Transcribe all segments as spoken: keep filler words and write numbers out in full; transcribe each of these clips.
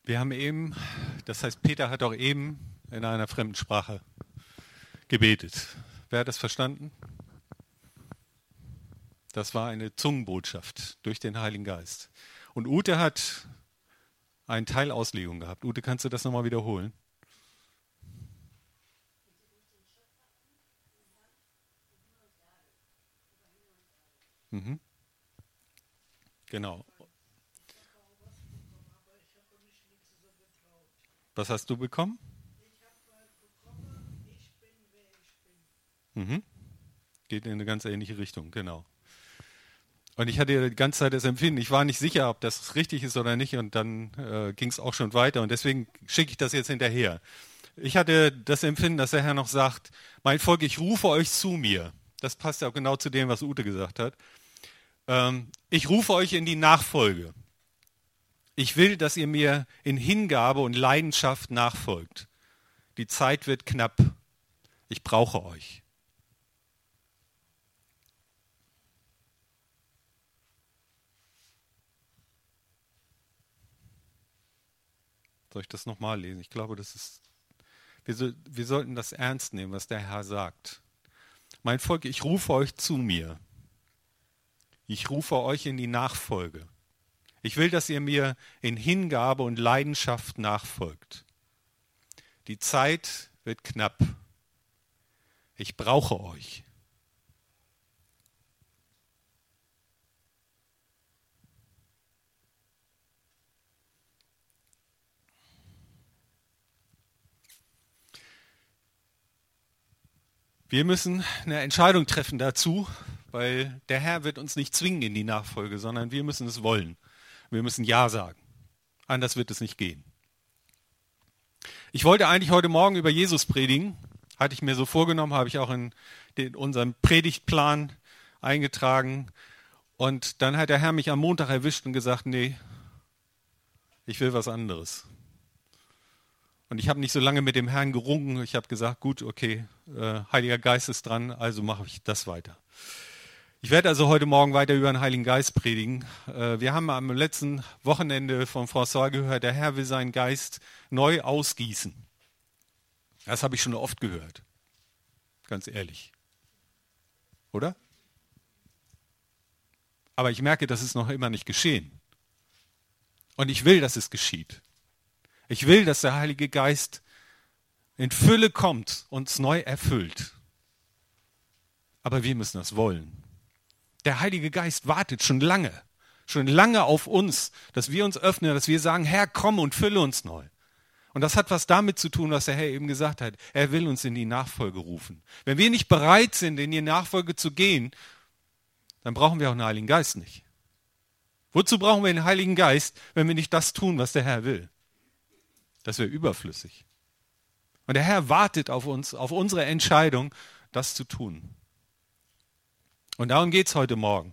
Wir haben eben, das heißt, Peter hat auch eben in einer fremden Sprache gebetet. Wer hat das verstanden? Das war eine Zungenbotschaft durch den Heiligen Geist. Und Ute hat einen Teil Auslegung gehabt. Ute, kannst du das nochmal wiederholen? Mhm. Genau. Was hast du bekommen? Mhm. Geht in eine ganz ähnliche Richtung, genau. Und ich hatte die ganze Zeit das Empfinden, ich war nicht sicher, ob das richtig ist oder nicht, und dann äh, ging es auch schon weiter, und deswegen schicke ich das jetzt hinterher. Ich hatte das Empfinden, dass der Herr noch sagt, mein Volk, ich rufe euch zu mir. Das passt ja auch genau zu dem, was Ute gesagt hat. Ähm, ich rufe euch in die Nachfolge. Ich will, dass ihr mir in Hingabe und Leidenschaft nachfolgt. Die Zeit wird knapp. Ich brauche euch. Soll ich das nochmal lesen? Ich glaube, das ist. Wir, so, wir sollten das ernst nehmen, was der Herr sagt. Mein Volk, ich rufe euch zu mir. Ich rufe euch in die Nachfolge. Ich will, dass ihr mir in Hingabe und Leidenschaft nachfolgt. Die Zeit wird knapp. Ich brauche euch. Wir müssen eine Entscheidung treffen dazu, weil der Herr wird uns nicht zwingen in die Nachfolge, sondern wir müssen es wollen. Wir müssen Ja sagen. Anders wird es nicht gehen. Ich wollte eigentlich heute Morgen über Jesus predigen. Hatte ich mir so vorgenommen, habe ich auch in den, unseren Predigtplan eingetragen. Und dann hat der Herr mich am Montag erwischt und gesagt, nee, ich will was anderes. Und ich habe nicht so lange mit dem Herrn gerungen. Ich habe gesagt, gut, okay, äh, Heiliger Geist ist dran, also mache ich das weiter. Ich werde also heute Morgen weiter über den Heiligen Geist predigen. Äh, wir haben am letzten Wochenende von François gehört, der Herr will seinen Geist neu ausgießen. Das habe ich schon oft gehört. Ganz ehrlich. Oder? Aber ich merke, das ist noch immer nicht geschehen. Und ich will, dass es geschieht. Ich will, dass der Heilige Geist in Fülle kommt und uns neu erfüllt. Aber wir müssen das wollen. Der Heilige Geist wartet schon lange, schon lange auf uns, dass wir uns öffnen, dass wir sagen, Herr, komm und fülle uns neu. Und das hat was damit zu tun, was der Herr eben gesagt hat. Er will uns in die Nachfolge rufen. Wenn wir nicht bereit sind, in die Nachfolge zu gehen, dann brauchen wir auch den Heiligen Geist nicht. Wozu brauchen wir den Heiligen Geist, wenn wir nicht das tun, was der Herr will? Das wäre überflüssig. Und der Herr wartet auf uns, auf unsere Entscheidung, das zu tun. Und darum geht es heute Morgen.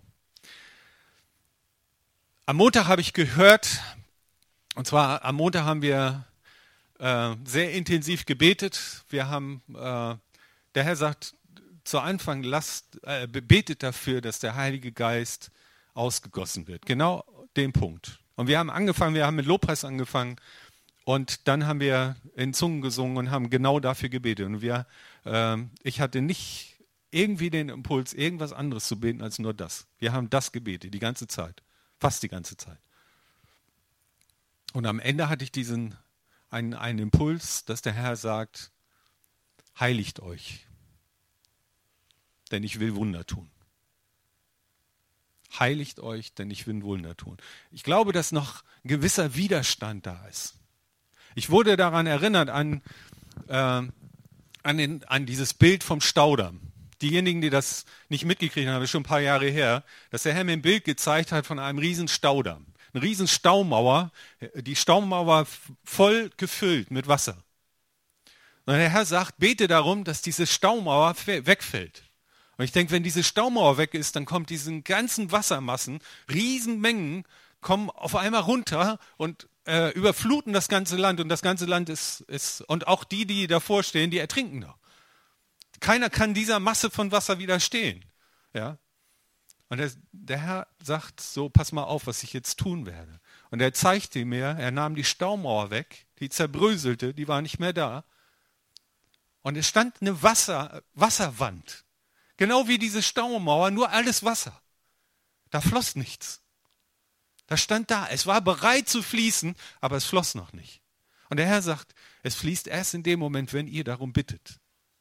Am Montag habe ich gehört, und zwar am Montag haben wir äh, sehr intensiv gebetet. Wir haben, äh, der Herr sagt zu Anfang, lasst, äh, betet dafür, dass der Heilige Geist ausgegossen wird. Genau den Punkt. Und wir haben angefangen, wir haben mit Lobpreis angefangen. Und dann haben wir in Zungen gesungen und haben genau dafür gebetet. Und wir, äh, ich hatte nicht irgendwie den Impuls, irgendwas anderes zu beten als nur das. Wir haben das gebetet, die ganze Zeit. Fast die ganze Zeit. Und am Ende hatte ich diesen, einen, einen Impuls, dass der Herr sagt, heiligt euch, denn ich will Wunder tun. Heiligt euch, denn ich will Wunder tun. Ich glaube, dass noch ein gewisser Widerstand da ist. Ich wurde daran erinnert, an, äh, an, den, an dieses Bild vom Staudamm. Diejenigen, die das nicht mitgekriegt haben, das ist schon ein paar Jahre her, dass der Herr mir ein Bild gezeigt hat von einem riesen Staudamm. Eine riesen Staumauer, die Staumauer war voll gefüllt mit Wasser. Und der Herr sagt, bete darum, dass diese Staumauer wegfällt. Und ich denke, wenn diese Staumauer weg ist, dann kommt diesen ganzen Wassermassen, Riesenmengen, kommen auf einmal runter und äh, überfluten das ganze Land. Und das ganze Land ist, ist, und auch die, die davor stehen, die ertrinken noch. Keiner kann dieser Masse von Wasser widerstehen. Ja? Und der, der Herr sagt so, pass mal auf, was ich jetzt tun werde. Und er zeigte mir, er nahm die Staumauer weg, die zerbröselte, die war nicht mehr da. Und es stand eine Wasser, Wasserwand. Genau wie diese Staumauer, nur alles Wasser. Da floss nichts. Das stand da. Es war bereit zu fließen, aber es floss noch nicht. Und der Herr sagt, es fließt erst in dem Moment, wenn ihr darum bittet.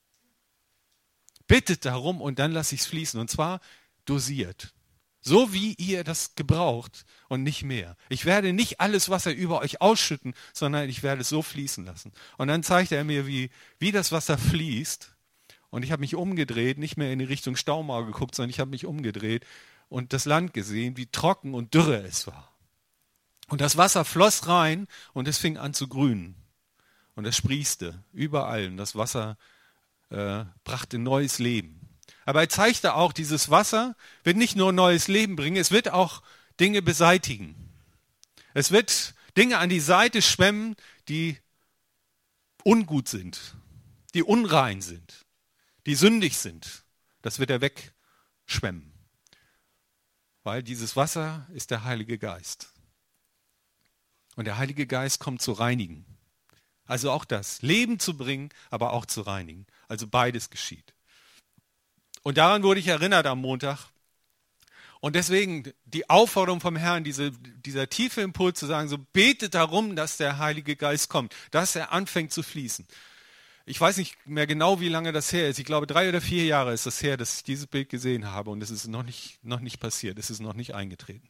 Bittet darum und dann lasse ich es fließen. Und zwar dosiert. So wie ihr das gebraucht und nicht mehr. Ich werde nicht alles Wasser über euch ausschütten, sondern ich werde es so fließen lassen. Und dann zeigte er mir, wie, wie das Wasser fließt. Und ich habe mich umgedreht, nicht mehr in die Richtung Staumauer geguckt, sondern ich habe mich umgedreht und das Land gesehen, wie trocken und dürre es war. Und das Wasser floss rein und es fing an zu grünen. Und es sprießte überall und das Wasser äh, brachte neues Leben. Aber er zeigte auch, dieses Wasser wird nicht nur neues Leben bringen, es wird auch Dinge beseitigen. Es wird Dinge an die Seite schwemmen, die ungut sind, die unrein sind, die sündig sind. Das wird er wegschwemmen. Weil dieses Wasser ist der Heilige Geist. Und der Heilige Geist kommt zu reinigen. Also auch das, Leben zu bringen, aber auch zu reinigen. Also beides geschieht. Und daran wurde ich erinnert am Montag. Und deswegen die Aufforderung vom Herrn, diese, dieser tiefe Impuls zu sagen, so betet darum, dass der Heilige Geist kommt, dass er anfängt zu fließen. Ich weiß nicht mehr genau, wie lange das her ist. Ich glaube, drei oder vier Jahre ist das her, dass ich dieses Bild gesehen habe. Und es ist noch nicht, noch nicht passiert, es ist noch nicht eingetreten.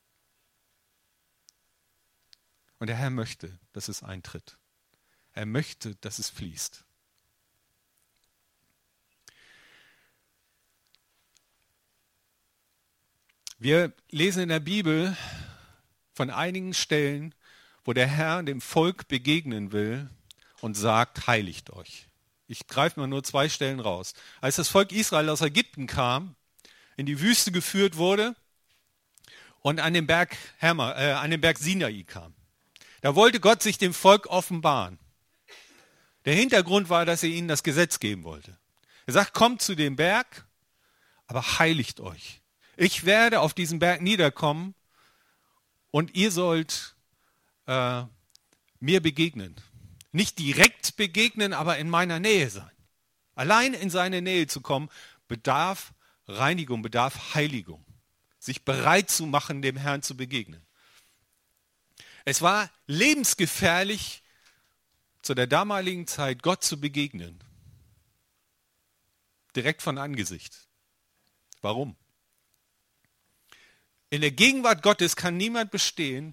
Und der Herr möchte, dass es eintritt. Er möchte, dass es fließt. Wir lesen in der Bibel von einigen Stellen, wo der Herr dem Volk begegnen will und sagt, heiligt euch. Ich greife mal nur zwei Stellen raus. Als das Volk Israel aus Ägypten kam, in die Wüste geführt wurde und an den Berg, Herma, äh, an den Berg Sinai kam, da wollte Gott sich dem Volk offenbaren. Der Hintergrund war, dass er ihnen das Gesetz geben wollte. Er sagt, kommt zu dem Berg, aber heiligt euch. Ich werde auf diesen Berg niederkommen und ihr sollt äh, mir begegnen. Nicht direkt begegnen, aber in meiner Nähe sein. Allein in seine Nähe zu kommen, bedarf Reinigung, bedarf Heiligung. Sich bereit zu machen, dem Herrn zu begegnen. Es war lebensgefährlich, zu der damaligen Zeit Gott zu begegnen. Direkt von Angesicht. Warum? In der Gegenwart Gottes kann niemand bestehen,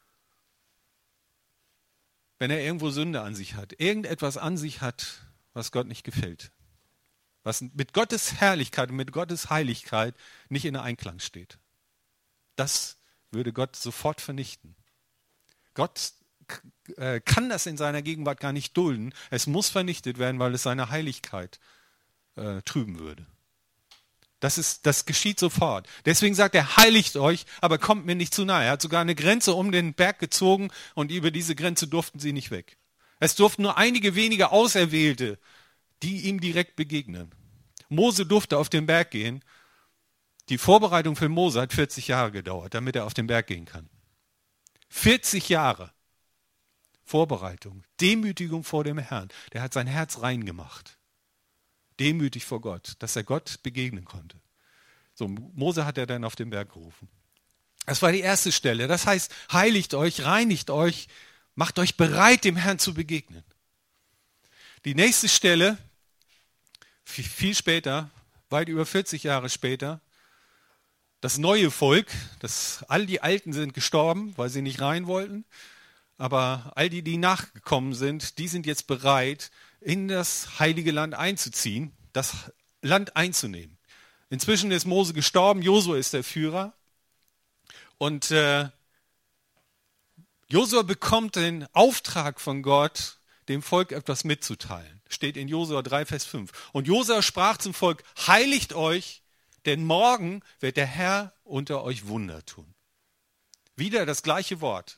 wenn er irgendwo Sünde an sich hat, irgendetwas an sich hat, was Gott nicht gefällt. Was mit Gottes Herrlichkeit und mit Gottes Heiligkeit nicht in Einklang steht. Das würde Gott sofort vernichten. Gott äh, kann das in seiner Gegenwart gar nicht dulden. Es muss vernichtet werden, weil es seine Heiligkeit äh, trüben würde. Das, ist, das geschieht sofort. Deswegen sagt er, heiligt euch, aber kommt mir nicht zu nahe. Er hat sogar eine Grenze um den Berg gezogen und über diese Grenze durften sie nicht weg. Es durften nur einige wenige Auserwählte, die ihm direkt begegnen. Mose durfte auf den Berg gehen. Die Vorbereitung für Mose hat vierzig Jahre gedauert, damit er auf den Berg gehen kann. vierzig Jahre Vorbereitung, Demütigung vor dem Herrn. Der hat sein Herz rein gemacht. Demütig vor Gott, dass er Gott begegnen konnte. So, Mose hat er dann auf den Berg gerufen. Das war die erste Stelle. Das heißt, heiligt euch, reinigt euch, macht euch bereit, dem Herrn zu begegnen. Die nächste Stelle, viel später, weit über vierzig Jahre später, das neue Volk, das, all die Alten sind gestorben, weil sie nicht rein wollten, aber all die, die nachgekommen sind, die sind jetzt bereit, in das heilige Land einzuziehen, das Land einzunehmen. Inzwischen ist Mose gestorben, Josua ist der Führer. Und äh, Josua bekommt den Auftrag von Gott, dem Volk etwas mitzuteilen. Steht in Josua drei, Vers fünf. Und Josua sprach zum Volk, heiligt euch, denn morgen wird der Herr unter euch Wunder tun. Wieder das gleiche Wort.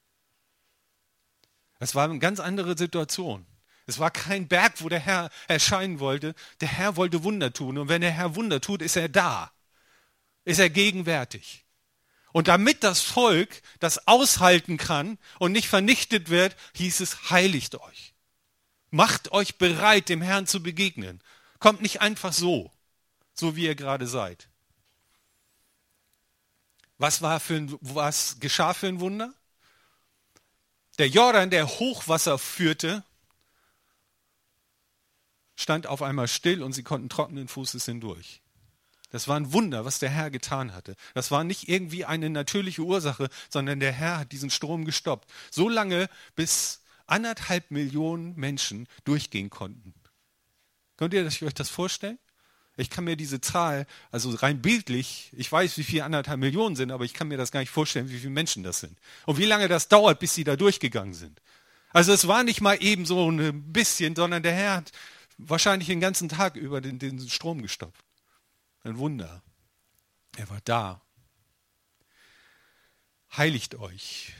Es war eine ganz andere Situation. Es war kein Berg, wo der Herr erscheinen wollte. Der Herr wollte Wunder tun. Und wenn der Herr Wunder tut, ist er da. Ist er gegenwärtig. Und damit das Volk das aushalten kann und nicht vernichtet wird, hieß es, heiligt euch. Macht euch bereit, dem Herrn zu begegnen. Kommt nicht einfach so, so wie ihr gerade seid. Was war für ein, was geschah für ein Wunder? Der Jordan, der Hochwasser führte, stand auf einmal still und sie konnten trockenen Fußes hindurch. Das war ein Wunder, was der Herr getan hatte. Das war nicht irgendwie eine natürliche Ursache, sondern der Herr hat diesen Strom gestoppt. So lange, bis anderthalb Millionen Menschen durchgehen konnten. Könnt ihr euch das vorstellen? Ich kann mir diese Zahl, also rein bildlich, ich weiß, wie viele anderthalb Millionen sind, aber ich kann mir das gar nicht vorstellen, wie viele Menschen das sind. Und wie lange das dauert, bis sie da durchgegangen sind. Also es war nicht mal eben so ein bisschen, sondern der Herr hat wahrscheinlich den ganzen Tag über den, den Strom gestoppt. Ein Wunder. Er war da. Heiligt euch.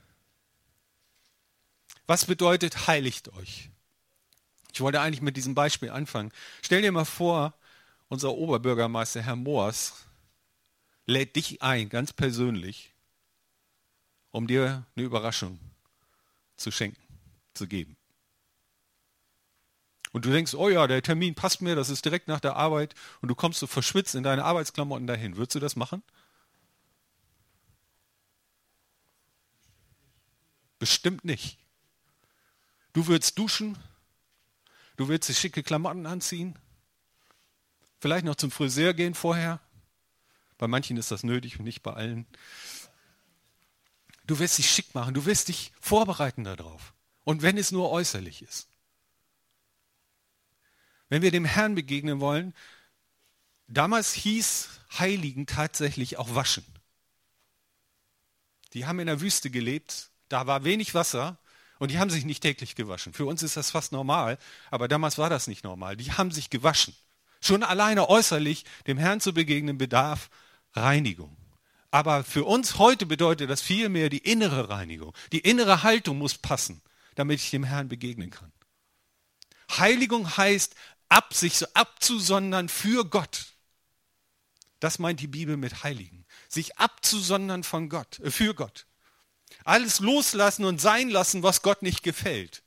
Was bedeutet heiligt euch? Ich wollte eigentlich mit diesem Beispiel anfangen. Stell dir mal vor, unser Oberbürgermeister, Herr Moers, lädt dich ein, ganz persönlich, um dir eine Überraschung zu schenken, zu geben. Und du denkst, oh ja, der Termin passt mir, das ist direkt nach der Arbeit und du kommst so verschwitzt in deine Arbeitsklamotten dahin. Würdest du das machen? Bestimmt nicht. Du würdest duschen, du würdest dir schicke Klamotten anziehen, vielleicht noch zum Friseur gehen vorher. Bei manchen ist das nötig und nicht bei allen. Du wirst dich schick machen, du wirst dich vorbereiten darauf. Und wenn es nur äußerlich ist. Wenn wir dem Herrn begegnen wollen, damals hieß Heiligen tatsächlich auch waschen. Die haben in der Wüste gelebt, da war wenig Wasser und die haben sich nicht täglich gewaschen. Für uns ist das fast normal, aber damals war das nicht normal. Die haben sich gewaschen. Schon alleine äußerlich dem Herrn zu begegnen bedarf Reinigung. Aber für uns heute bedeutet das vielmehr die innere Reinigung. Die innere Haltung muss passen, damit ich dem Herrn begegnen kann. Heiligung heißt, ab, sich so abzusondern für Gott. Das meint die Bibel mit Heiligen. Sich abzusondern von Gott, äh, für Gott. Alles loslassen und sein lassen, was Gott nicht gefällt.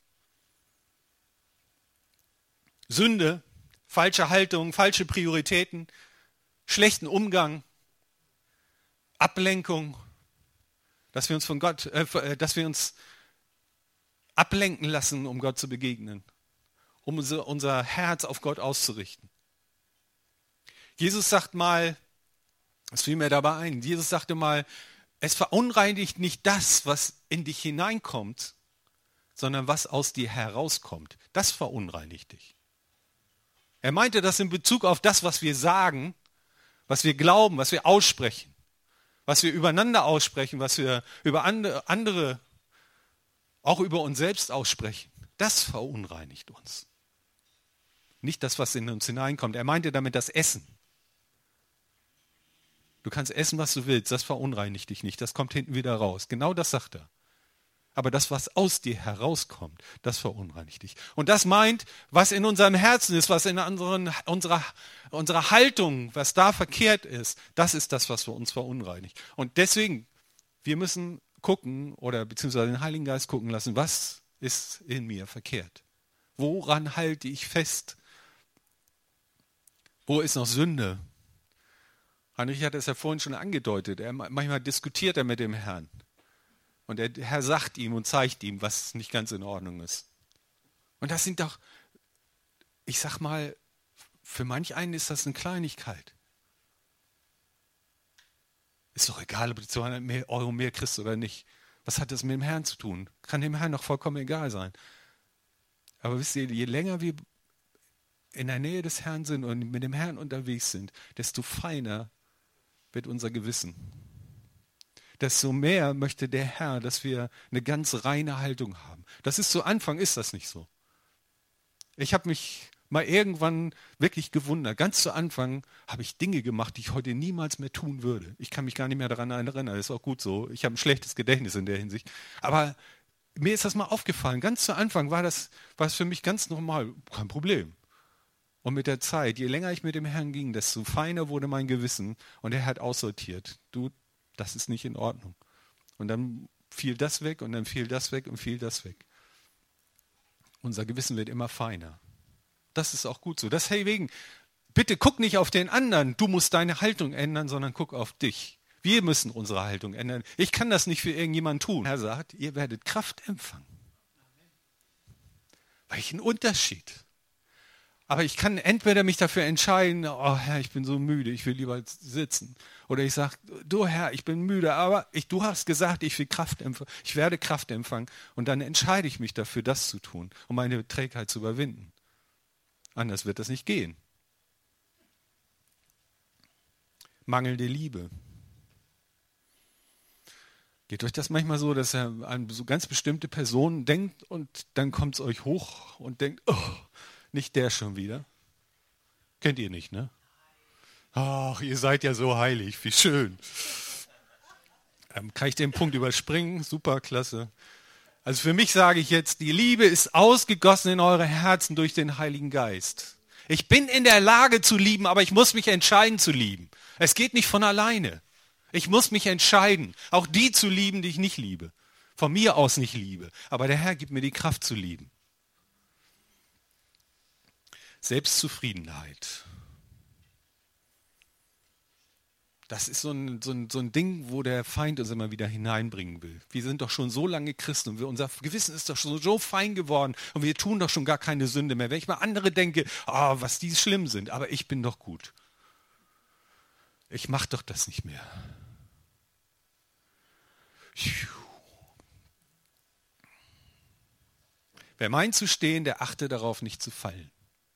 Sünde, falsche Haltung, falsche Prioritäten, schlechten Umgang, Ablenkung, dass wir uns von Gott, äh, dass wir uns ablenken lassen, um Gott zu begegnen. Um unser, unser Herz auf Gott auszurichten. Jesus sagt mal, es fiel mir dabei ein, Jesus sagte mal, es verunreinigt nicht das, was in dich hineinkommt, sondern was aus dir herauskommt. Das verunreinigt dich. Er meinte das in Bezug auf das, was wir sagen, was wir glauben, was wir aussprechen, was wir übereinander aussprechen, was wir über andere, auch über uns selbst aussprechen. Das verunreinigt uns. Nicht das, was in uns hineinkommt. Er meinte damit das Essen. Du kannst essen, was du willst, das verunreinigt dich nicht, das kommt hinten wieder raus. Genau das sagt er. Aber das, was aus dir herauskommt, das verunreinigt dich. Und das meint, was in unserem Herzen ist, was in unseren, unserer, unserer Haltung, was da verkehrt ist, das ist das, was für uns verunreinigt. Und deswegen, wir müssen gucken oder beziehungsweise den Heiligen Geist gucken lassen, was ist in mir verkehrt? Woran halte ich fest? Wo ist noch Sünde? Heinrich hat es ja vorhin schon angedeutet. Er, manchmal diskutiert er mit dem Herrn. Und der Herr sagt ihm und zeigt ihm, was nicht ganz in Ordnung ist. Und das sind doch, ich sag mal, für manch einen ist das eine Kleinigkeit. Ist doch egal, ob du zweihundert Euro mehr kriegst oder nicht. Was hat das mit dem Herrn zu tun? Kann dem Herrn doch vollkommen egal sein. Aber wisst ihr, je länger wir in der Nähe des Herrn sind und mit dem Herrn unterwegs sind, desto feiner wird unser Gewissen. Desto mehr möchte der Herr, dass wir eine ganz reine Haltung haben. Das ist zu Anfang, ist das nicht so. Ich habe mich mal irgendwann wirklich gewundert. Ganz zu Anfang habe ich Dinge gemacht, die ich heute niemals mehr tun würde. Ich kann mich gar nicht mehr daran erinnern, das ist auch gut so. Ich habe ein schlechtes Gedächtnis in der Hinsicht. Aber mir ist das mal aufgefallen. Ganz zu Anfang war das, war es für mich ganz normal, kein Problem. Und mit der Zeit, je länger ich mit dem Herrn ging, desto feiner wurde mein Gewissen und er hat aussortiert. Du, Das ist nicht in Ordnung. Und dann fiel das weg und dann fiel das weg und fiel das weg. Unser Gewissen wird immer feiner. Das ist auch gut so. Deswegen, bitte guck nicht auf den anderen, du musst deine Haltung ändern, sondern guck auf dich. Wir müssen unsere Haltung ändern. Ich kann das nicht für irgendjemanden tun. Er sagt, ihr werdet Kraft empfangen. Welchen Unterschied. Aber ich kann entweder mich dafür entscheiden, oh Herr, ich bin so müde, ich will lieber sitzen. Oder ich sage, du Herr, ich bin müde, aber ich, du hast gesagt, ich will Kraft empfangen, ich werde Kraft empfangen. Und dann entscheide ich mich dafür, das zu tun, um meine Trägheit zu überwinden. Anders wird das nicht gehen. Mangelnde Liebe. Geht euch das manchmal so, dass er an so ganz bestimmte Personen denkt und dann kommt es euch hoch und denkt, oh, nicht der schon wieder? Kennt ihr nicht, ne? Ach, ihr seid ja so heilig, wie schön. Ähm, kann ich den Punkt überspringen? Super, klasse. Also für mich sage ich jetzt, die Liebe ist ausgegossen in eure Herzen durch den Heiligen Geist. Ich bin in der Lage zu lieben, aber ich muss mich entscheiden zu lieben. Es geht nicht von alleine. Ich muss mich entscheiden, auch die zu lieben, die ich nicht liebe. Von mir aus nicht liebe. Aber der Herr gibt mir die Kraft zu lieben. Selbstzufriedenheit. Das ist so ein, so, ein, so ein Ding, wo der Feind uns immer wieder hineinbringen will. Wir sind doch schon so lange Christen und wir, unser Gewissen ist doch schon so fein geworden und wir tun doch schon gar keine Sünde mehr. Wenn ich mal andere denke, oh, was die schlimm sind, aber ich bin doch gut. Ich mache doch das nicht mehr. Wer meint zu stehen, der achte darauf, nicht zu fallen.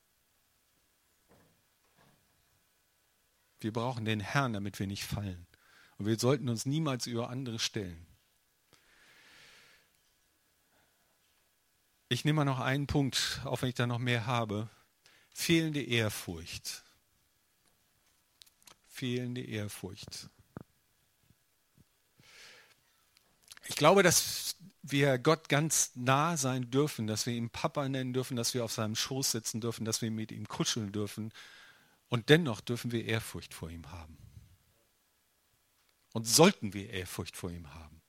Wir brauchen den Herrn, damit wir nicht fallen. Und wir sollten uns niemals über andere stellen. Ich nehme mal noch einen Punkt, auch wenn ich da noch mehr habe. Fehlende Ehrfurcht. Fehlende Ehrfurcht. Ich glaube, dass wir Gott ganz nah sein dürfen, dass wir ihn Papa nennen dürfen, dass wir auf seinem Schoß sitzen dürfen, dass wir mit ihm kuscheln dürfen. Und dennoch dürfen wir Ehrfurcht vor ihm haben. Und sollten wir Ehrfurcht vor ihm haben.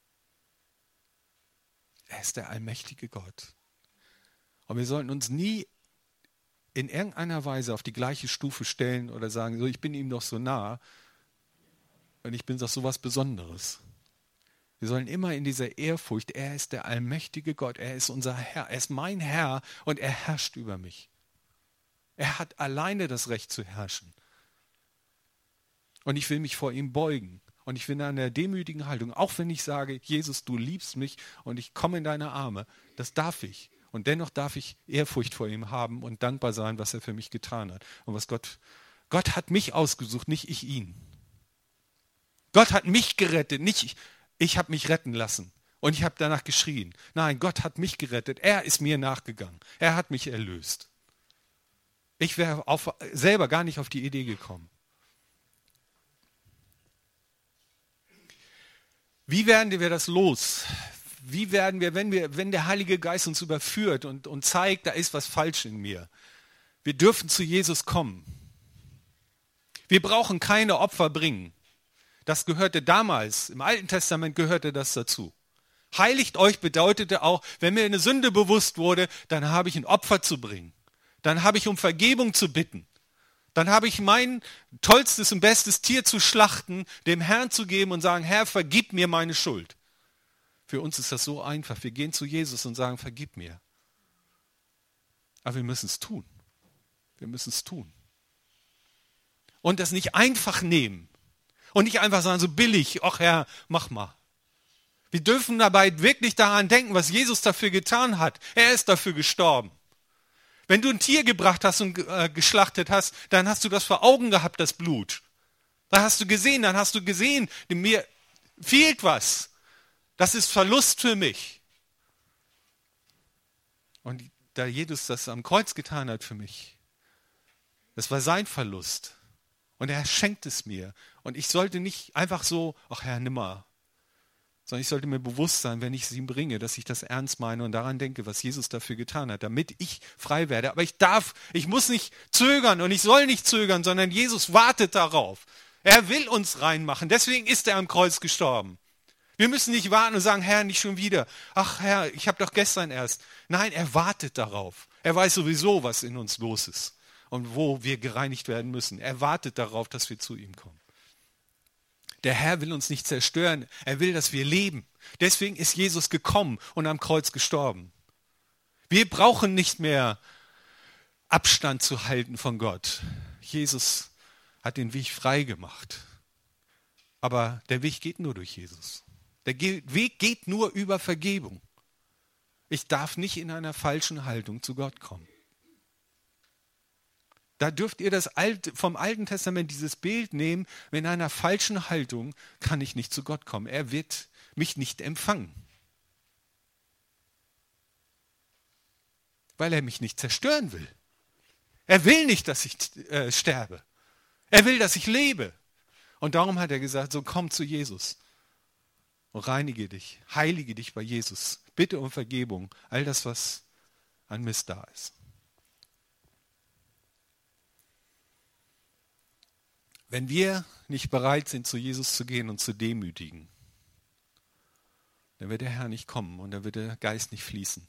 Er ist der allmächtige Gott. Und wir sollten uns nie in irgendeiner Weise auf die gleiche Stufe stellen oder sagen, so, ich bin ihm doch so nah und ich bin doch so was Besonderes. Wir sollen immer in dieser Ehrfurcht, er ist der allmächtige Gott, er ist unser Herr, er ist mein Herr und er herrscht über mich. Er hat alleine das Recht zu herrschen. Und ich will mich vor ihm beugen. Und ich bin in einer demütigen Haltung, auch wenn ich sage, Jesus, du liebst mich und ich komme in deine Arme, das darf ich. Und dennoch darf ich Ehrfurcht vor ihm haben und dankbar sein, was er für mich getan hat. Und was Gott, Gott hat mich ausgesucht, nicht ich ihn. Gott hat mich gerettet, nicht ich, ich habe mich retten lassen. Und ich habe danach geschrien. Nein, Gott hat mich gerettet, er ist mir nachgegangen, er hat mich erlöst. Ich wäre selber gar nicht auf die Idee gekommen. Wie werden wir das los? Wie werden wir, wenn wir, wenn der Heilige Geist uns überführt und, und zeigt, da ist was falsch in mir? Wir dürfen zu Jesus kommen. Wir brauchen keine Opfer bringen. Das gehörte damals, im Alten Testament gehörte das dazu. Heiligt euch bedeutete auch, wenn mir eine Sünde bewusst wurde, dann habe ich ein Opfer zu bringen. Dann habe ich um Vergebung zu bitten. Dann habe ich mein tollstes und bestes Tier zu schlachten, dem Herrn zu geben und sagen, Herr, vergib mir meine Schuld. Für uns ist das so einfach. Wir gehen zu Jesus und sagen, vergib mir. Aber wir müssen es tun. Wir müssen es tun. Und das nicht einfach nehmen. Und nicht einfach sagen, so billig, ach Herr, mach mal. Wir dürfen dabei wirklich daran denken, was Jesus dafür getan hat. Er ist dafür gestorben. Wenn du ein Tier gebracht hast und äh, geschlachtet hast, dann hast du das vor Augen gehabt, das Blut. Da hast du gesehen, dann hast du gesehen, mir fehlt was. Das ist Verlust für mich. Und da Jesus das am Kreuz getan hat für mich, das war sein Verlust. Und er schenkt es mir. Und ich sollte nicht einfach so, ach Herr, nimm mal. Sondern ich sollte mir bewusst sein, wenn ich es ihm bringe, dass ich das ernst meine und daran denke, was Jesus dafür getan hat, damit ich frei werde. Aber ich darf, ich muss nicht zögern und ich soll nicht zögern, sondern Jesus wartet darauf. Er will uns reinmachen. Deswegen ist er am Kreuz gestorben. Wir müssen nicht warten und sagen, Herr, nicht schon wieder. Ach Herr, ich habe doch gestern erst. Nein, er wartet darauf. Er weiß sowieso, was in uns los ist und wo wir gereinigt werden müssen. Er wartet darauf, dass wir zu ihm kommen. Der Herr will uns nicht zerstören. Er will, dass wir leben. Deswegen ist Jesus gekommen und am Kreuz gestorben. Wir brauchen nicht mehr Abstand zu halten von Gott. Jesus hat den Weg frei gemacht. Aber der Weg geht nur durch Jesus. Der Weg geht nur über Vergebung. Ich darf nicht in einer falschen Haltung zu Gott kommen. Da dürft ihr das Alte, vom Alten Testament dieses Bild nehmen, in einer falschen Haltung kann ich nicht zu Gott kommen. Er wird mich nicht empfangen. Weil er mich nicht zerstören will. Er will nicht, dass ich äh, sterbe. Er will, dass ich lebe. Und darum hat er gesagt, so komm zu Jesus und reinige dich, heilige dich bei Jesus. Bitte um Vergebung, all das, was an Mist da ist. Wenn wir nicht bereit sind, zu Jesus zu gehen und zu demütigen, dann wird der Herr nicht kommen und dann wird der Geist nicht fließen.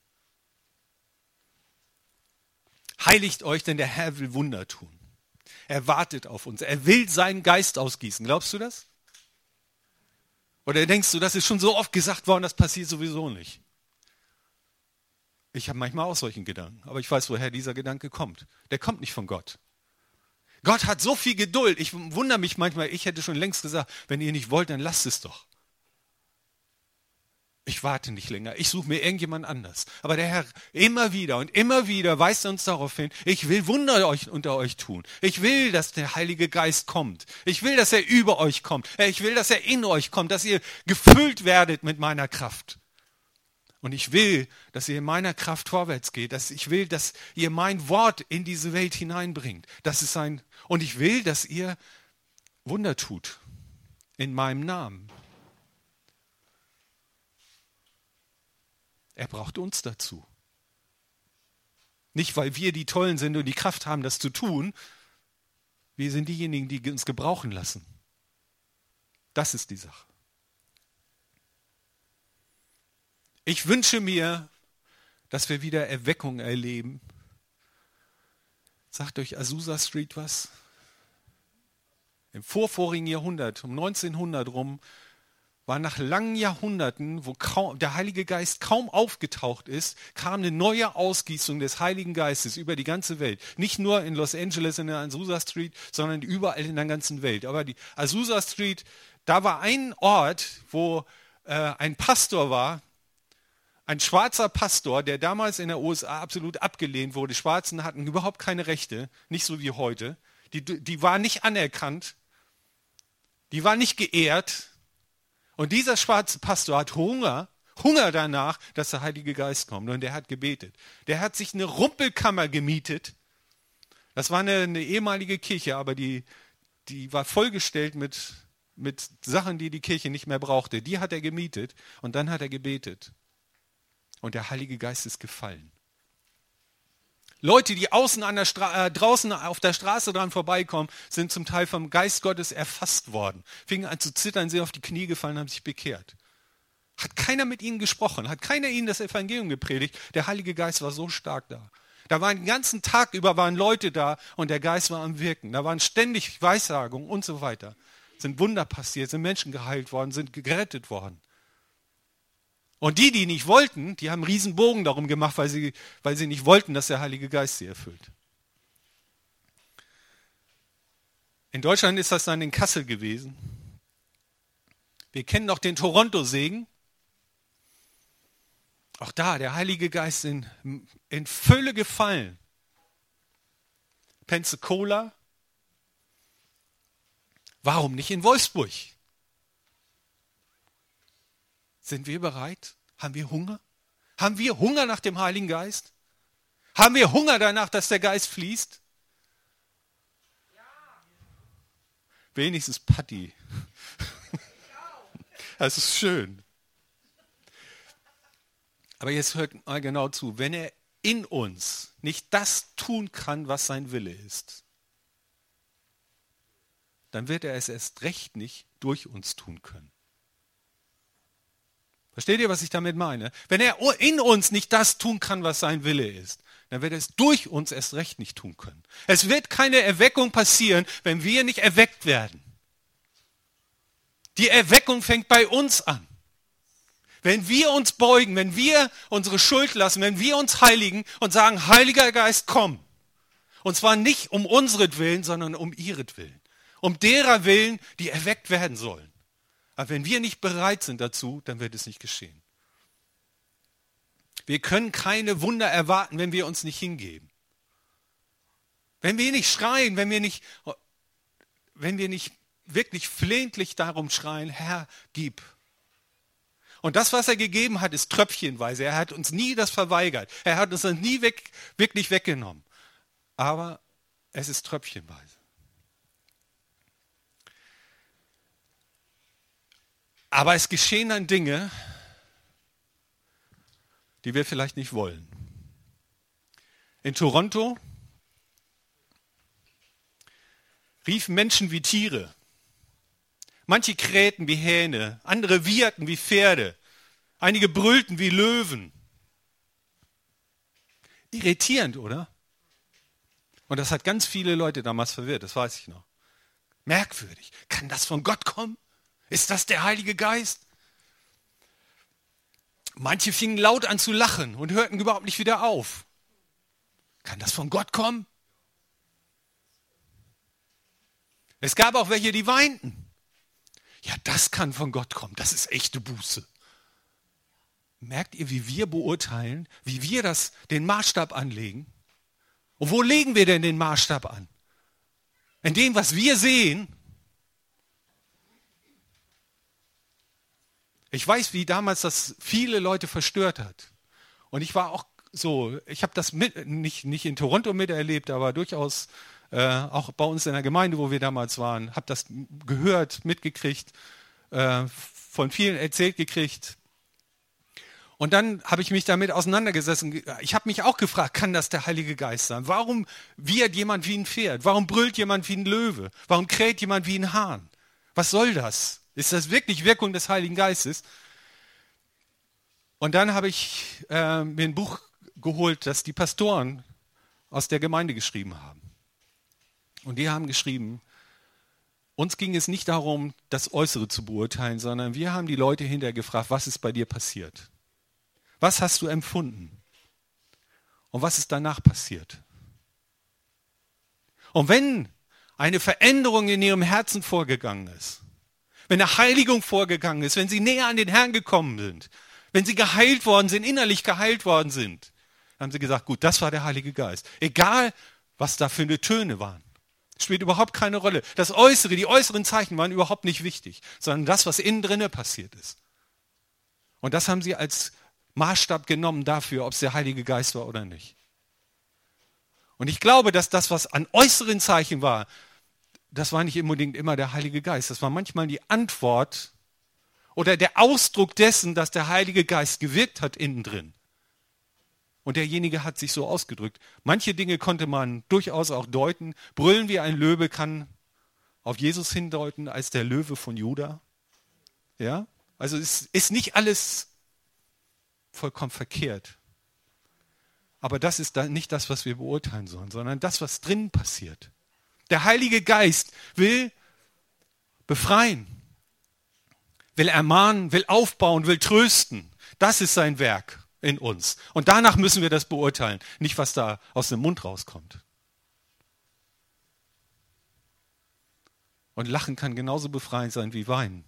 Heiligt euch, denn der Herr will Wunder tun. Er wartet auf uns. Er will seinen Geist ausgießen. Glaubst du das? Oder denkst du, das ist schon so oft gesagt worden, das passiert sowieso nicht? Ich habe manchmal auch solchen Gedanken, aber ich weiß, woher dieser Gedanke kommt. Der kommt nicht von Gott. Gott hat so viel Geduld. Ich wundere mich manchmal, ich hätte schon längst gesagt, wenn ihr nicht wollt, dann lasst es doch. Ich warte nicht länger, ich suche mir irgendjemand anders. Aber der Herr immer wieder und immer wieder weist uns darauf hin, ich will Wunder euch, unter euch tun. Ich will, dass der Heilige Geist kommt. Ich will, dass er über euch kommt. Ich will, dass er in euch kommt, dass ihr gefüllt werdet mit meiner Kraft. Und ich will, dass ihr in meiner Kraft vorwärts geht. Dass ich will, dass ihr mein Wort in diese Welt hineinbringt. Das ist ein, und ich will, dass ihr Wunder tut in meinem Namen. Er braucht uns dazu. Nicht, weil wir die Tollen sind und die Kraft haben, das zu tun. Wir sind diejenigen, die uns gebrauchen lassen. Das ist die Sache. Ich wünsche mir, dass wir wieder Erweckung erleben. Sagt euch Azusa Street was? Im vorvorigen Jahrhundert, um neunzehnhundert rum, war nach langen Jahrhunderten, wo kaum, der Heilige Geist kaum aufgetaucht ist, kam eine neue Ausgießung des Heiligen Geistes über die ganze Welt. Nicht nur in Los Angeles in der Azusa Street, sondern überall in der ganzen Welt. Aber die Azusa Street, da war ein Ort, wo äh, ein Pastor war, ein schwarzer Pastor, der damals in der U S A absolut abgelehnt wurde. Die Schwarzen hatten überhaupt keine Rechte, nicht so wie heute. Die, die war nicht anerkannt, die war nicht geehrt. Und dieser schwarze Pastor hat Hunger, Hunger danach, dass der Heilige Geist kommt. Und der hat gebetet. Der hat sich eine Rumpelkammer gemietet. Das war eine, eine ehemalige Kirche, aber die, die war vollgestellt mit, mit Sachen, die die Kirche nicht mehr brauchte. Die hat er gemietet und dann hat er gebetet. Und der Heilige Geist ist gefallen. Leute, die außen an der Stra- äh, draußen auf der Straße dran vorbeikommen, sind zum Teil vom Geist Gottes erfasst worden. Fingen an zu zittern, sind auf die Knie gefallen, haben sich bekehrt. Hat keiner mit ihnen gesprochen, hat keiner ihnen das Evangelium gepredigt. Der Heilige Geist war so stark da. Da waren den ganzen Tag über waren Leute da und der Geist war am Wirken. Da waren ständig Weissagungen und so weiter. Sind Wunder passiert, sind Menschen geheilt worden, sind gerettet worden. Und die, die nicht wollten, die haben einen riesen Bogen darum gemacht, weil sie, weil sie nicht wollten, dass der Heilige Geist sie erfüllt. In Deutschland ist das dann in Kassel gewesen. Wir kennen noch den Toronto-Segen. Auch da, der Heilige Geist in, in Fülle gefallen. Pensacola. Warum nicht in Wolfsburg? Sind wir bereit? Haben wir Hunger? Haben wir Hunger nach dem Heiligen Geist? Haben wir Hunger danach, dass der Geist fließt? Ja. Wenigstens Patti. Das ist schön. Aber jetzt hört mal genau zu. Wenn er in uns nicht das tun kann, was sein Wille ist, dann wird er es erst recht nicht durch uns tun können. Versteht ihr, was ich damit meine? Wenn er in uns nicht das tun kann, was sein Wille ist, dann wird er es durch uns erst recht nicht tun können. Es wird keine Erweckung passieren, wenn wir nicht erweckt werden. Die Erweckung fängt bei uns an. Wenn wir uns beugen, wenn wir unsere Schuld lassen, wenn wir uns heiligen und sagen, Heiliger Geist, komm. Und zwar nicht um unsretwillen, sondern um ihretwillen. Um derer Willen, die erweckt werden sollen. Aber wenn wir nicht bereit sind dazu, dann wird es nicht geschehen. Wir können keine Wunder erwarten, wenn wir uns nicht hingeben. Wenn wir nicht schreien, wenn wir nicht, wenn wir nicht wirklich flehentlich darum schreien, Herr, gib. Und das, was er gegeben hat, ist tröpfchenweise. Er hat uns nie das verweigert. Er hat uns das nie weg, wirklich weggenommen. Aber es ist tröpfchenweise. Aber es geschehen dann Dinge, die wir vielleicht nicht wollen. In Toronto riefen Menschen wie Tiere. Manche krähten wie Hähne, andere wieherten wie Pferde, einige brüllten wie Löwen. Irritierend, oder? Und das hat ganz viele Leute damals verwirrt, das weiß ich noch. Merkwürdig. Kann das von Gott kommen? Ist das der Heilige Geist? Manche fingen laut an zu lachen und hörten überhaupt nicht wieder auf. Kann das von Gott kommen? Es gab auch welche, die weinten. Ja, das kann von Gott kommen. Das ist echte Buße. Merkt ihr, wie wir beurteilen, wie wir das, den Maßstab anlegen? Und wo legen wir denn den Maßstab an? In dem, was wir sehen. Ich weiß, wie damals das viele Leute verstört hat. Und ich war auch so, ich habe das mit, nicht, nicht in Toronto miterlebt, aber durchaus äh, auch bei uns in der Gemeinde, wo wir damals waren, habe das gehört, mitgekriegt, äh, von vielen erzählt gekriegt. Und dann habe ich mich damit auseinandergesessen. Ich habe mich auch gefragt, kann das der Heilige Geist sein? Warum wiehert jemand wie ein Pferd? Warum brüllt jemand wie ein Löwe? Warum kräht jemand wie ein Hahn? Was soll das? Ist das wirklich Wirkung des Heiligen Geistes? Und dann habe ich äh, mir ein Buch geholt, das die Pastoren aus der Gemeinde geschrieben haben. Und die haben geschrieben, uns ging es nicht darum, das Äußere zu beurteilen, sondern wir haben die Leute hinterher gefragt, was ist bei dir passiert? Was hast du empfunden? Und was ist danach passiert? Und wenn eine Veränderung in ihrem Herzen vorgegangen ist, wenn eine Heiligung vorgegangen ist, wenn sie näher an den Herrn gekommen sind, wenn sie geheilt worden sind, innerlich geheilt worden sind, haben sie gesagt, gut, das war der Heilige Geist. Egal, was da für eine Töne waren. Spielt überhaupt keine Rolle. Das Äußere, die äußeren Zeichen waren überhaupt nicht wichtig, sondern das, was innen drinne passiert ist. Und das haben sie als Maßstab genommen dafür, ob es der Heilige Geist war oder nicht. Und ich glaube, dass das, was an äußeren Zeichen war, das war nicht unbedingt immer der Heilige Geist. Das war manchmal die Antwort oder der Ausdruck dessen, dass der Heilige Geist gewirkt hat innen drin. Und derjenige hat sich so ausgedrückt. Manche Dinge konnte man durchaus auch deuten. Brüllen wie ein Löwe kann auf Jesus hindeuten als der Löwe von Juda. Ja? Also es ist nicht alles vollkommen verkehrt. Aber das ist dann nicht das, was wir beurteilen sollen, sondern das, was drinnen passiert. Der Heilige Geist will befreien, will ermahnen, will aufbauen, will trösten. Das ist sein Werk in uns. Und danach müssen wir das beurteilen, nicht was da aus dem Mund rauskommt. Und Lachen kann genauso befreiend sein wie Weinen.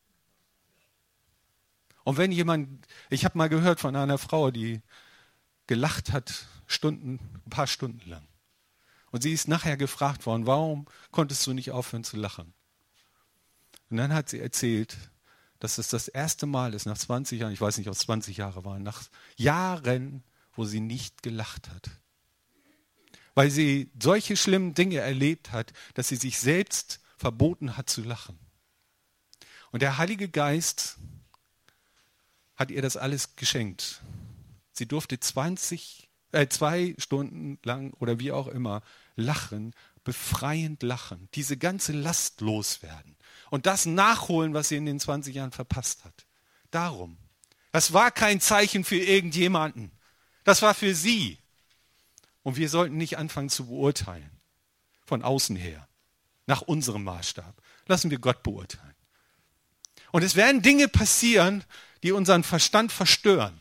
Und wenn jemand, ich habe mal gehört von einer Frau, die gelacht hat, Stunden, ein paar Stunden lang. Und sie ist nachher gefragt worden, warum konntest du nicht aufhören zu lachen? Und dann hat sie erzählt, dass es das erste Mal ist, nach zwanzig Jahren, ich weiß nicht, ob es zwanzig Jahre waren, nach Jahren, wo sie nicht gelacht hat. Weil sie solche schlimmen Dinge erlebt hat, dass sie sich selbst verboten hat zu lachen. Und der Heilige Geist hat ihr das alles geschenkt. Sie durfte zwanzig, äh, zwei Stunden lang oder wie auch immer lachen, befreiend lachen, diese ganze Last loswerden und das nachholen, was sie in den zwanzig Jahren verpasst hat. Darum. Das war kein Zeichen für irgendjemanden. Das war für sie. Und wir sollten nicht anfangen zu beurteilen. Von außen her. Nach unserem Maßstab. Lassen wir Gott beurteilen. Und es werden Dinge passieren, die unseren Verstand verstören.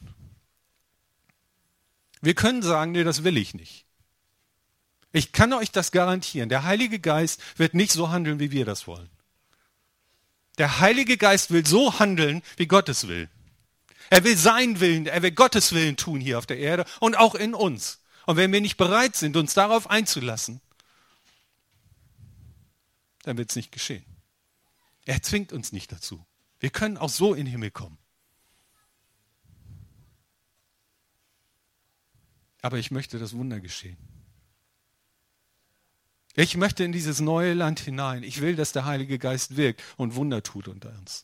Wir können sagen, nee, das will ich nicht. Ich kann euch das garantieren. Der Heilige Geist wird nicht so handeln, wie wir das wollen. Der Heilige Geist will so handeln, wie Gott es will. Er will seinen Willen, er will Gottes Willen tun hier auf der Erde und auch in uns. Und wenn wir nicht bereit sind, uns darauf einzulassen, dann wird es nicht geschehen. Er zwingt uns nicht dazu. Wir können auch so in den Himmel kommen. Aber ich möchte das Wunder geschehen. Ich möchte in dieses neue Land hinein. Ich will, dass der Heilige Geist wirkt und Wunder tut unter uns.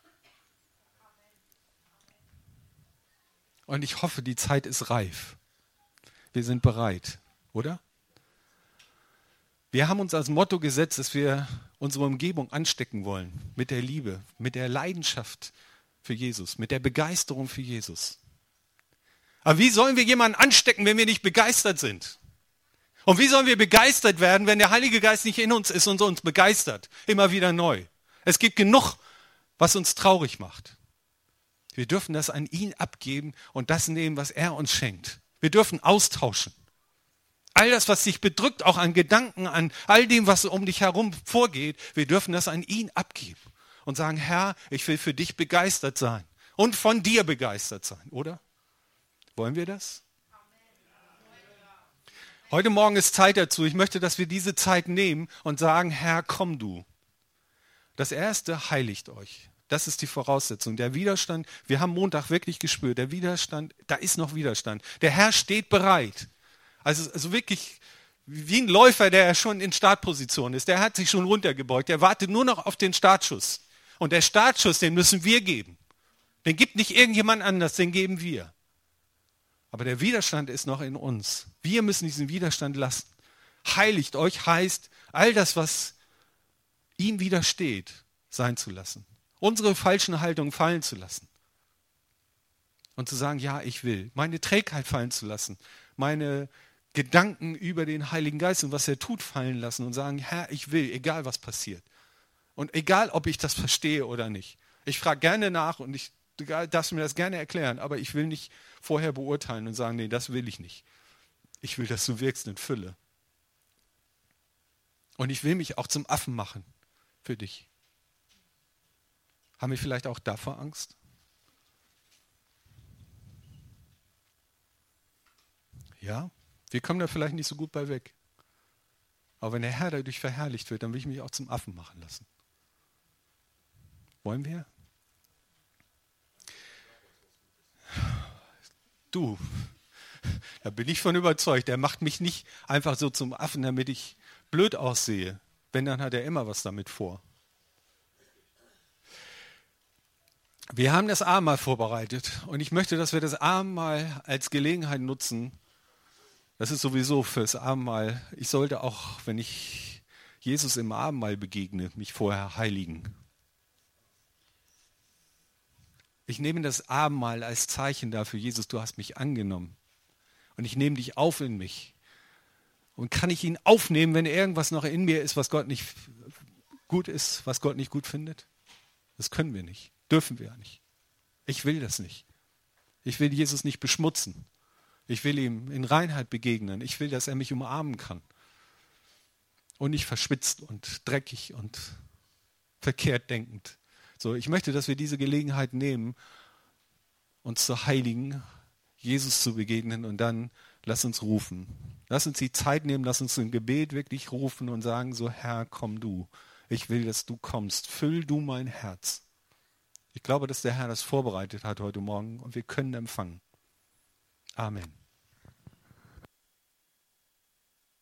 Und ich hoffe, die Zeit ist reif. Wir sind bereit, oder? Wir haben uns als Motto gesetzt, dass wir unsere Umgebung anstecken wollen mit der Liebe, mit der Leidenschaft für Jesus, mit der Begeisterung für Jesus. Aber wie sollen wir jemanden anstecken, wenn wir nicht begeistert sind? Und wie sollen wir begeistert werden, wenn der Heilige Geist nicht in uns ist und uns begeistert? Immer wieder neu. Es gibt genug, was uns traurig macht. Wir dürfen das an ihn abgeben und das nehmen, was er uns schenkt. Wir dürfen austauschen. All das, was dich bedrückt, auch an Gedanken, an all dem, was um dich herum vorgeht, wir dürfen das an ihn abgeben und sagen, Herr, ich will für dich begeistert sein und von dir begeistert sein, oder? Wollen wir das? Heute Morgen ist Zeit dazu. Ich möchte, dass wir diese Zeit nehmen und sagen, Herr, komm du. Das Erste, heiligt euch. Das ist die Voraussetzung. Der Widerstand, wir haben Montag wirklich gespürt, der Widerstand, da ist noch Widerstand. Der Herr steht bereit. Also, also wirklich wie ein Läufer, der schon in Startposition ist. Der hat sich schon runtergebeugt. Der wartet nur noch auf den Startschuss. Und der Startschuss, den müssen wir geben. Den gibt nicht irgendjemand anders, den geben wir. Aber der Widerstand ist noch in uns. Wir müssen diesen Widerstand lassen. Heiligt euch heißt, all das, was ihm widersteht, sein zu lassen. Unsere falschen Haltungen fallen zu lassen. Und zu sagen, ja, ich will. Meine Trägheit fallen zu lassen. Meine Gedanken über den Heiligen Geist und was er tut, fallen lassen. Und sagen, Herr, ich will, egal was passiert. Und egal, ob ich das verstehe oder nicht. Ich frage gerne nach und ich du darfst mir das gerne erklären, aber ich will nicht vorher beurteilen und sagen, nee, das will ich nicht. Ich will, dass du wirkst in Fülle. Und ich will mich auch zum Affen machen für dich. Haben wir vielleicht auch davor Angst? Ja, wir kommen da vielleicht nicht so gut bei weg. Aber wenn der Herr dadurch verherrlicht wird, dann will ich mich auch zum Affen machen lassen. Wollen wir? Du, da bin ich von überzeugt. Er macht mich nicht einfach so zum Affen, damit ich blöd aussehe. Wenn, dann hat er immer was damit vor. Wir haben das Abendmahl vorbereitet und ich möchte, dass wir das Abendmahl als Gelegenheit nutzen. Das ist sowieso fürs Abendmahl. Ich sollte auch, wenn ich Jesus im Abendmahl begegne, mich vorher heiligen. Ich nehme das Abendmahl als Zeichen dafür, Jesus, du hast mich angenommen. Und ich nehme dich auf in mich. Und kann ich ihn aufnehmen, wenn irgendwas noch in mir ist, was Gott nicht gut ist, was Gott nicht gut findet? Das können wir nicht. Dürfen wir nicht. Ich will das nicht. Ich will Jesus nicht beschmutzen. Ich will ihm in Reinheit begegnen. Ich will, dass er mich umarmen kann. Und nicht verschwitzt und dreckig und verkehrt denkend. So, ich möchte, dass wir diese Gelegenheit nehmen, uns zu heiligen, Jesus zu begegnen und dann lass uns rufen. Lass uns die Zeit nehmen, lass uns im Gebet wirklich rufen und sagen so, Herr, komm du. Ich will, dass du kommst. Füll du mein Herz. Ich glaube, dass der Herr das vorbereitet hat heute Morgen und wir können empfangen. Amen.